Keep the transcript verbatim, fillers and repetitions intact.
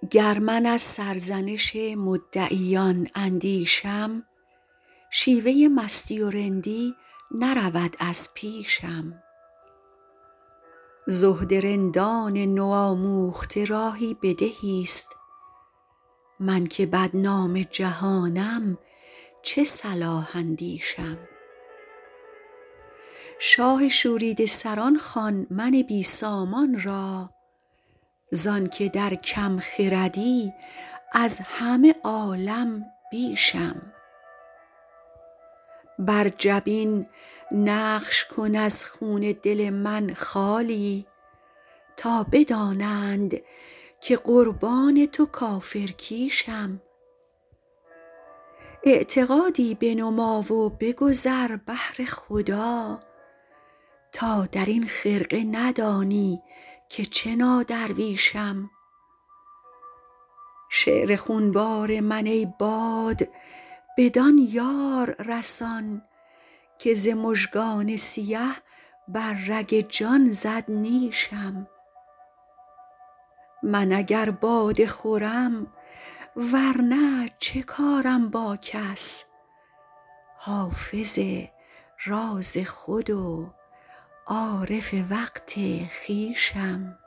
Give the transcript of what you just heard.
گر من از سرزنش مدعیان اندیشم، شیوه مستی و رندی نرود از پیشم. زهد رندان نوآموخته راهی بدهی ست، من که بدنام جهانم چه صلاح اندیشم. شاه شوریده سران خوان من بی سامان را، زانکه در کم خردی از همه عالم بیشم. بر جبین نقش کن از خون دل من خالی، تا بدانند که قربان تو کافرکیشم. اعتقادی بنما و بگذر بهر خدا، تا درین خرقه ندانی که چه نادرویشم. شعر خونبار من ای باد بدان یار رسان، که ز مژگان سیه بر رگ جان زد نیشم. من اگر باده خورم ورنه چه کارم با کس، حافظ راز خود و عارف وقت خویشم.